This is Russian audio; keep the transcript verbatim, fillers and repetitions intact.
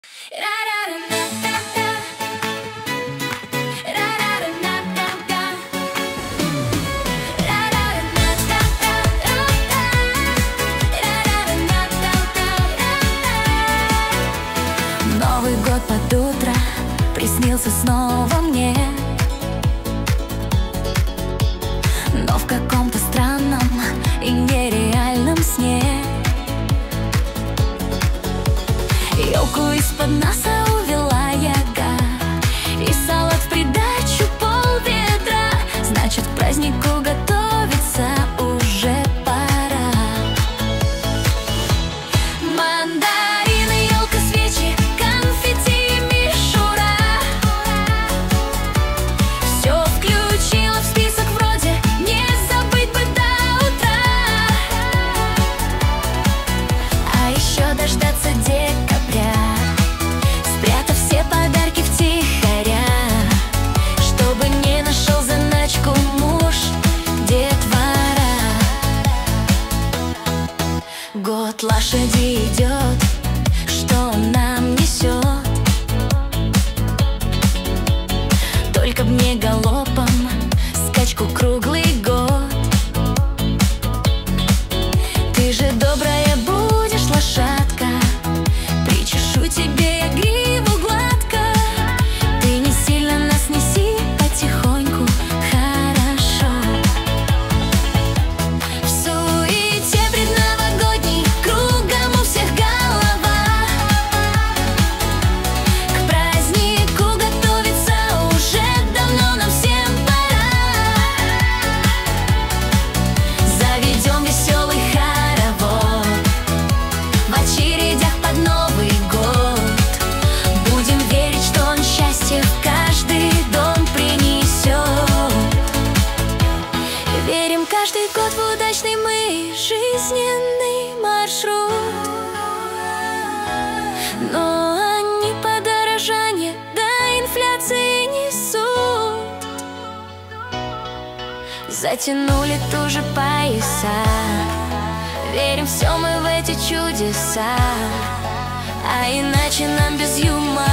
Новый год под утро приснился снова мне, но в каком-то странном и нереальном сне. Ёлку из-под носа увела яга, и салат в придачу пол ведра. Значит, к празднику готовиться уже пора. Мандарины, ёлка, свечи, конфетти и мишура. Всё включила в список вроде, не забыть бы до утра. А еще дождаться декабря, спрятав все подарки втихаря, чтобы не нашел заначку муж, детвора. Год лошади идет, что он нам несет? Только б не галопом, скачку круглый год. Ты же добрая будешь, лошадка, причешу тебе я гриву гладко. Ты не сильно нас неси, потихоньку, хорошо. В суете предновогодней кругом у всех голова. К празднику готовиться уже давно нам всем пора. Заведем веселый хоровод в очередях под Новый год. Будем верить, что он счастье в каждый дом принесет. Верим каждый год в удачный мы жизненный маршрут. Но они подорожание до инфляции несут. Затянули туже пояса, верим все мы в эти чудеса, а иначе нам без юмора